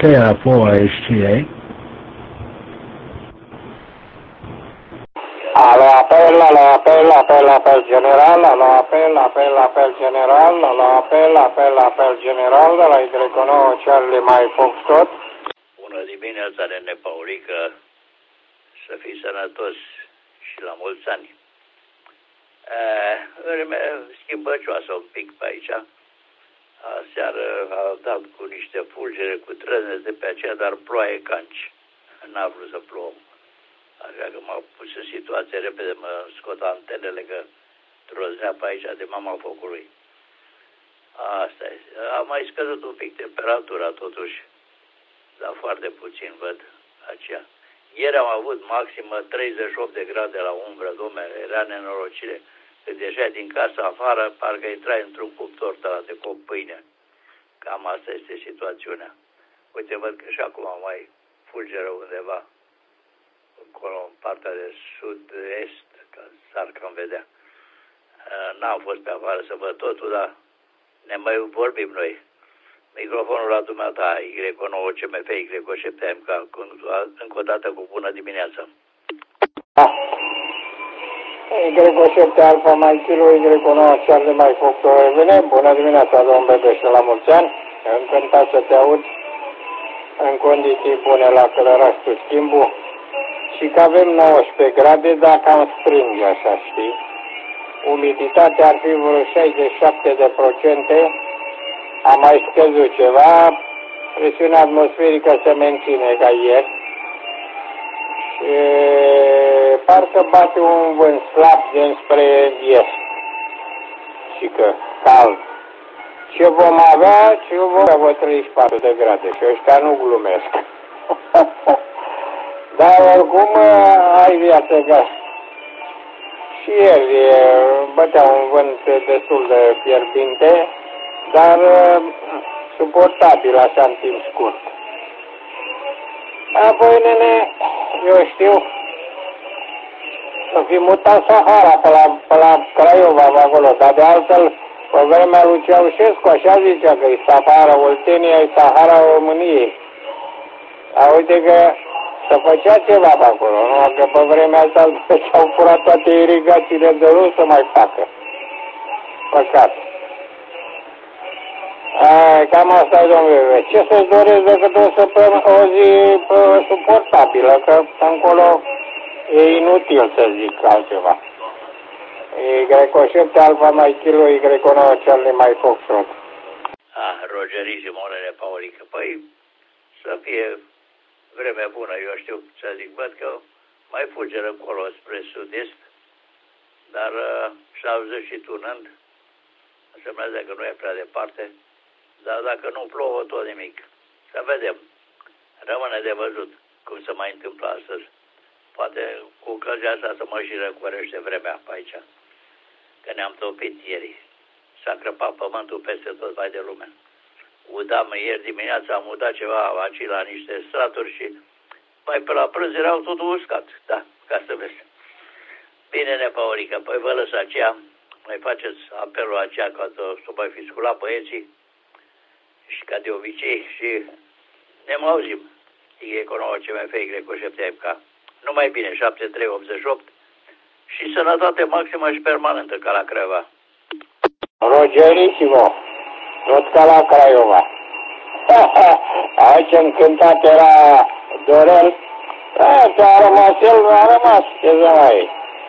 KF4HTA. Alo, apel general, apel general de la Y9 Charlie Mike Foxtrot. Bună dimineața, nene Paurică, să fii sănătos și la mulți ani. Schimbăcioasă un pic pe aici. Aseară a dat cu niște fulgere, cu trăznezi de pe aceea, dar ploaie canci. N-a vrut să plouă. Așa că m-a pus în situație repede, mă scot antenele că troznea pe aici de mama focului. Asta e. A mai scăzut un pic temperatura totuși, dar foarte puțin văd aceea. Ieri am avut maximă 38 de grade la umbră, dom'le, era nenorocire. Când ieșea din casa afară, parcă intrai într-un cuptor de cop pâine. Cam asta este situațiunea. Uite, văd că și acum mai fulgeră undeva, încolo, în partea de sud-est, că s-ar cam vedea. N-am fost pe afară să văd totul, dar ne mai vorbim noi. Microfonul la dumneata, Y9 CMF, Y7 MK, încă o dată cu bună dimineața. Y7 Alfa Mai Kilo, Y9 Charlie Mai Foxtrot revine. Bună dimineața, domn Bebe, și la mulți ani. Încântat să te aud în condiții bune la Călărașul Schimbu. Și că avem 19 grade, dacă am strânge așa, știi? Umiditatea ar fi vreo 67%, a mai scăzut ceva, presiunea atmosferică se menține ca ieri. Și parcă bate un vânt slab dinspre est. Și că cald. Ce vom avea? Ce vom avea 34 de grade și ăștia nu glumesc. Dar oricum ai viață ca și ieri bătea un vânt destul de fierbinte, dar suportabil așa în timp scurt. Apoi, nene, eu știu, să fi mutat Sahara pe la Craiova, pe acolo, dar de altfel, pe vremea lui Ceaușescu, așa zicea că e Sahara Oltenia, e Sahara României. Dar uite că se făcea ceva pe acolo, nu? Că pe vremea asta și-au furat toate irigațiile de râu să mai facă. Păcat. Cam asta, domnule. Ce să-ți doresc decât o zi suportabilă, că încolo e inutil să zic altceva. Y7 Alfa Mai Kilo, Y9 Charlie Mai Foxtrot. Rogerisimo, nene Paurică. Păi, să fie vreme bună, eu știu ce zic. Văd că mai fulgeră încolo spre sud-est, dar și-a auzit și tunând. Însemnează că nu e prea departe. Dar dacă nu plouă, tot nimic. Să vedem. Rămâne de văzut cum se mai întâmplă astăzi. Poate cu căldura asta să mă și răcorește vremea pe aici. Că ne-am topit ieri. S-a crăpat pământul peste tot vai de lume. Udam ieri dimineața, am udat ceva aici la niște straturi și mai pe la prânz erau totul uscat. Da, ca să vezi. Bine, Nepaurică, păi vă lăs aceea. Mai faceți apelul aceea ca să mai fi sculat băieții. Și ca de obicei și ne mai auzim. Y9 CMF, Y7 MK. Numai bine, 7388 și sănătate maximă și permanentă ca la Craiova. Rogerissimo, tot ca la Craiova. Aici încântat era Dorel. A rămas el, a rămas, ce să mai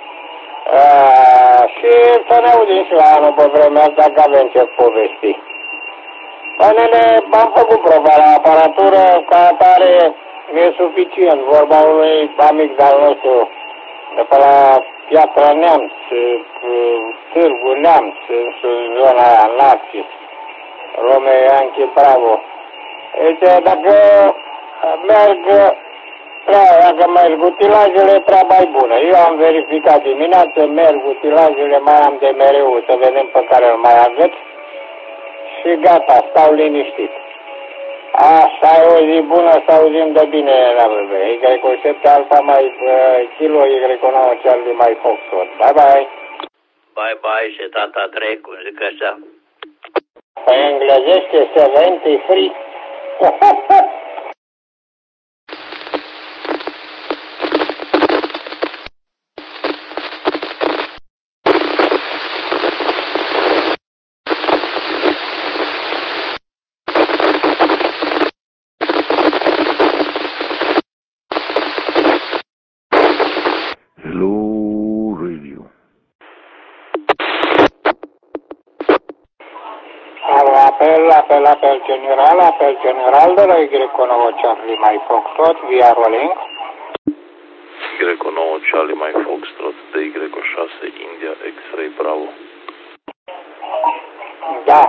și să ne auzim și la anul pe vremea asta că avem ce povesti. Nene, am făcut proba la aparatură, ca atare e suficient. Vorba unui amic de-al nostru de pe la Piatra Neamț, Târgu Neamț, în zona aia, Narcis, Romeo Ianchi Bravo. Deci, dacă merg utilajele, treaba e bună. Eu am verificat dimineața, merg utilajele, mai am de mereu, să vedem pe care îl mai aveți. Și gata, stau liniștit. Asta e o zi bună, să auzim de bine la bebe. Y7 Alfa Mai Kilo, Y9 Charlie Mai Foxtrot. Bye bye. Bye bye și tata 3, cum zic așa. Pe englezește 73. general, apel general de la Y9 Charlie Mike Foxtrot, via rolling. Y9 Charlie Mike Foxtrot, de Y6 India X-Ray Bravo. Da.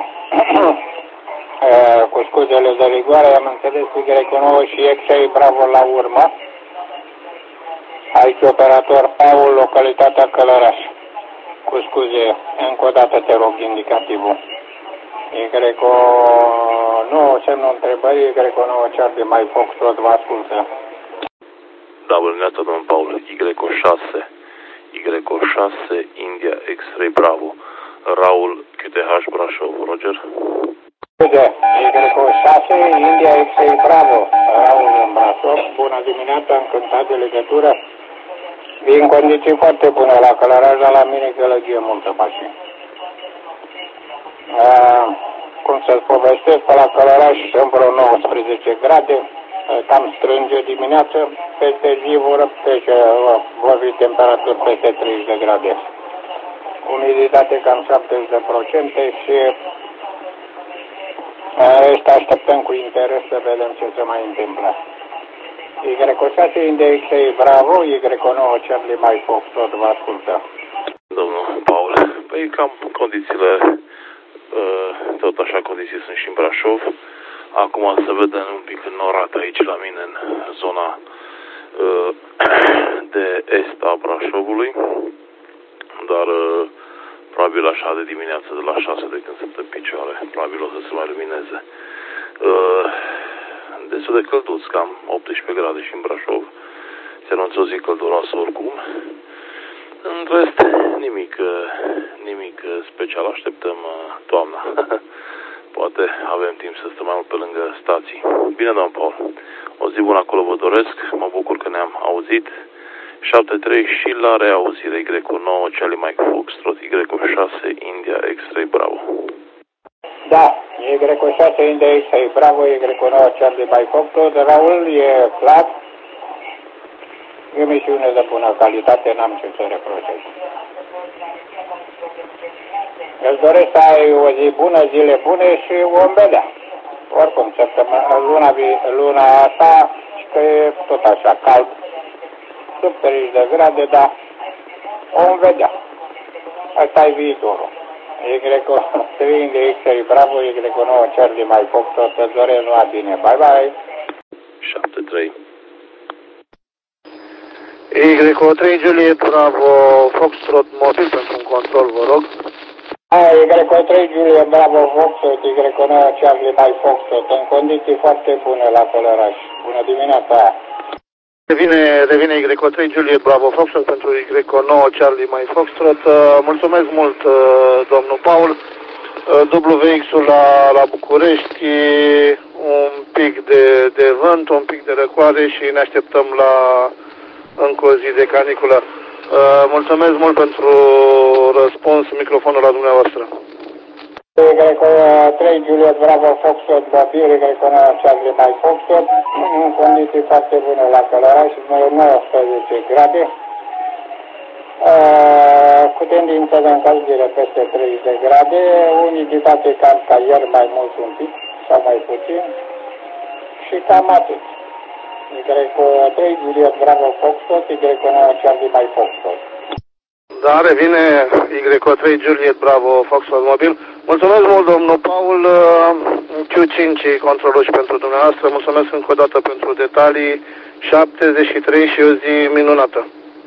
Cu scuzele de rigoare, am înțeles Y9 și X-Ray Bravo la urmă. Aici operator Paul, localitatea Călăraș. Cu scuze, încă o dată te rog indicativul. Y9, semnul întrebării, Y9 Charlie Mike Foxtrot, vă ascultă. Da, bună dimineața, domnul Paul. Y6 India X-Ray Bravo. Raul QTH Brașov, Roger. Y6 India X-Ray Bravo. Raul în Brașov. Bună dimineața, încântat de legătură. Vin condiții foarte bune la Călăraș, dar la mine gălăgie multă mașină. Cum să-ți povestesc, pe la Călăraș sunt vreo 19 grade, cam strânge dimineață, peste zi vor fi temperaturi peste 30 de grade. Umiditate cam 70% și rest așteptăm cu interes să vedem ce se mai întâmplă. Y6 India X-Ray Bravo, Y9 Charlie Mike Foxtrot, vă ascultă. Domnul Paul, păi cam condițiile, tot așa condiții sunt și în Brașov. Acum se vede un pic înnorat aici la mine în zona de est a Brașovului, dar probabil așa de dimineață, de la 6 de când sunt în picioare, probabil o să se mai lumineze. Destul de călduț, cam 18 grade și în Brașov. Se anunță o zi călduroasă oricum. În rest, nimic special. Așteptăm toamna. Poate avem timp să stăm mai mult pe lângă stații. Bine, domnul Paul. O zi bună acolo vă doresc. Mă bucur că ne-am auzit. 7-3 și la reauzire. Y9 Charlie Mike Foxtrot, Y6 India X-Ray Bravo. Da, Y6 India X-Ray Bravo, Y9 Charlie Mike Foxtrot. Raul, e clar. Emisiune de bună calitate, n-am ce să reproșez. Îți doresc să ai o zi bună, zile bune și vom vedea. Oricum, luna asta, că e tot așa cald, sub 30 de grade, dar vom vedea. Asta e viitorul. Y3 India X-Ray Bravo, Y9 Charlie Mike Foxtrot, îți doresc numai bine. Bye bye. 7-3. Y3 Juliet Bravo Foxtrot mobil pentru un control, vă rog. Y3 Juliet Bravo Foxtrot, Y9 Charlie Mike Foxtrot, în condiții foarte bune la Călăraș. Bună dimineața! Revine Y3 Juliet Bravo Foxtrot pentru Y9 Charlie Mike Foxtrot. Mulțumesc mult, domnul Paul. Dublu VX-ul la București, un pic de vânt, un pic de răcoare și ne așteptăm la încă o zi de caniculă. Mulțumesc mult pentru răspuns, microfonul la dumneavoastră. Y3 Juliet Bravo Foxtrot, mobil, Y9 Charlie Mike Foxtrot, în condiții foarte bune la Călăraș, 19 grade, cu tendință de încălzire peste 30 de grade, umiditate cam ca ieri, mai mult un pic sau mai puțin, și cam atât. Y3 Juliet Bravo Foxtrot, Y9 Charlie Mike Foxtrot. Da, revine Y3 Juliet Bravo Foxtrot mobil. Mulțumesc mult, domnul Paul. Q5 controlul și pentru dumneavoastră. Mulțumesc încă o dată pentru detalii. 73 și o zi minunată.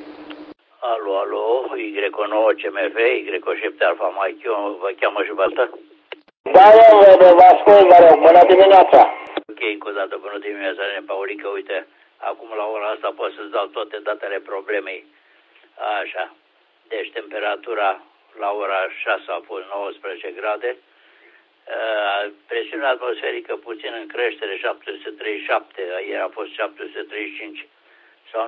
Alo, Y9 CMF, Y7 Alfa Mike, vă cheamă și pe asta? Da, vă ascult, vă rog, bună dimineața! Ok, încă o dată, bună dimineața, Paulică, uite, acum la ora asta pot să-ți dau toate datele problemei. Așa, deci temperatura la ora 6 a fost 19 grade, presiunea atmosferică puțin în creștere, 737, ieri a fost 735 sau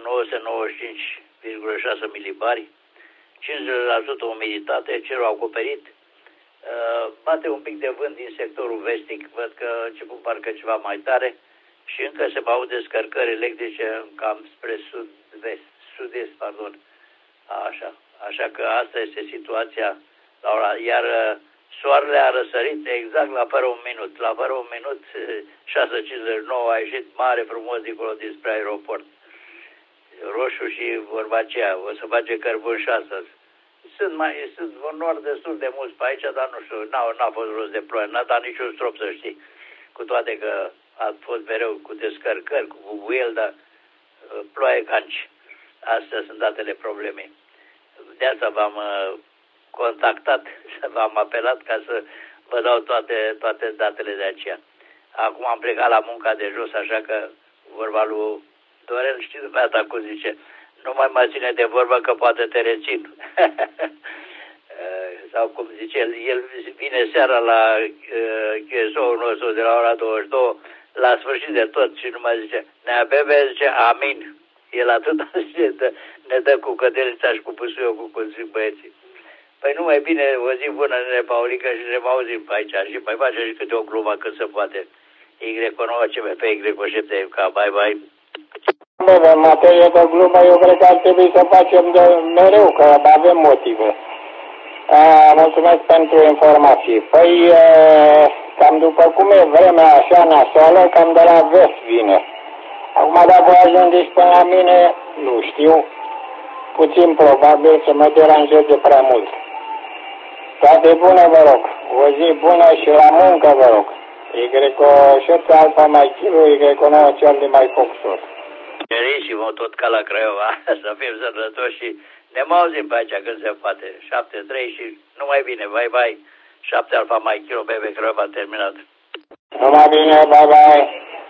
995,6 milibari, 50% umiditate, cerul acoperit, bate un pic de vânt din sectorul vestic, văd că a început parcă ceva mai tare și încă se mai au descărcări electrice cam spre sud-est, Așa că asta este situația la ora, iar soarele a răsărit exact la fără un minut. La fără un minut, 6:59 a ieșit mare frumos dincolo dinspre aeroport. Roșu și vorba aceea, o să face cărbun și astăzi. Sunt nori destul de mulți pe aici, dar nu știu, n-a fost rost de ploaie, n-a dat niciun strop, să știi. Cu toate că a fost mereu cu descărcări, cu bubuiel, dar ploaie canci. Astea sunt datele problemei. De asta v-am contactat, v-am apelat ca să vă dau toate datele de aceea. Acum am plecat la munca de jos, așa că vorba lui Dorel, știi dumneata cum zice, nu mai mă ține de vorbă că poate te rețin. Sau cum zice el vine seara la QSO-ul nostru de la ora 22, la sfârșit de tot și nu mai zice, Nea Bebe, zice, amin. El atât ne dă cu cădelița și cu pusuiul, cum zic băieții. Păi nu mai bine, o zi bună, nene Paulică, și ne mai auzim pe aici și mai face și câte o glumă cât se poate. Y9 CMF, Y7FK, bye bye. Bine, în materie de glumă, eu cred că ar trebui să facem de mereu, că avem motive. Mulțumesc pentru informații. Păi, cam după cum e vremea așa nasoală, cam de la vest vine. Acum, dacă ajungeți până la mine, nu știu, puțin probabil să mă deranjeze prea mult. Toate bune, vă rog. O zi bună și la muncă, vă rog. Y7 Alfa mai Kilo, Y9 Charlie mai Foxtrot. Gerissimo, tot ca la Craiova, să fim sănătoși și ne mai auzim pe aici când se poate. 7-3 și numai bine, bye bye. 7 Alfa mai Kilo, Bebe Craiova, terminat. Numai bine, bye bye.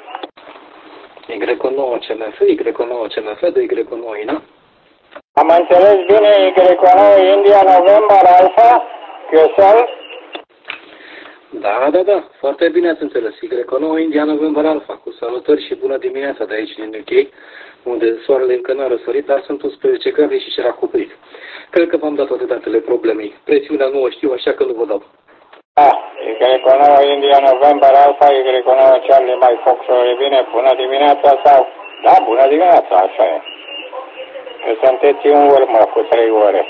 Y9 CMF, Y9 CMF, de Y9 INA. Am înțeles bine, Y9 India November Alpha, QSL? Da, foarte bine ați înțeles. Y9 India November Alpha, cu salutări și bună dimineața de aici din UK, unde soarele încă n-a răsărit, dar sunt 11 grade și era acoperit. Cred că v-am dat toate datele problemei. Presiunea nu o știu, așa că nu vă dau. Y9 India November Alpha, Y9 Charlie mai Fox, bine, bună dimineața sau? Da, bună dimineața, așa e. Că sunteți în urmă cu 3 ore.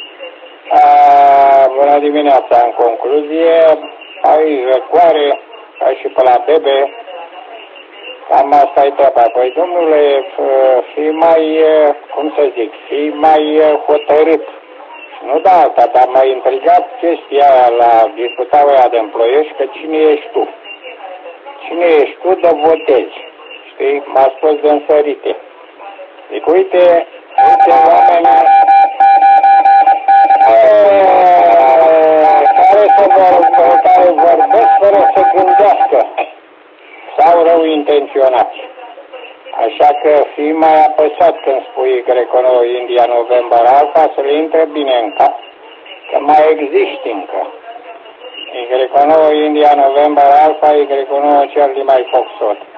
Bună dimineața, în concluzie, ai răcoare, ca și pe la Bebe, cam asta e treaba. Păi, domnule, fii mai, cum să zic, fii mai hotărât. Nu da asta, dar m-a intrigat chestia aia la discutarea aia de Ploiești, că cine ești tu? Cine ești tu de votezi? Știi, m-a spus de însărite. Zic, uite oamenii care vorbesc fără să gândească sau rău intenționați. Așa că fii mai apăsat când spui Y9 India November Alpha, să le intre bine în cap, că mai există încă. Y9 India November Alpha, Y9 Charlie mai Foxtrot.